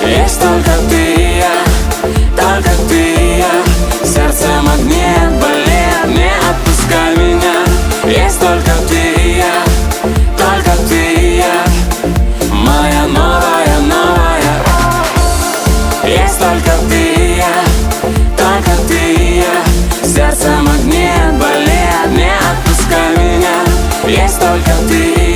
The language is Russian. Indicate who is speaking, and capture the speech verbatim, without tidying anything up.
Speaker 1: Есть только ты и я, только ты и я. Сердце магнит, болит, не отпускай меня. Есть только ты и я, только ты и я. Моя новая, новая. Есть только ты и я, только ты и я. Сердце магнит, болит, не отпускай меня. Есть только ты и я.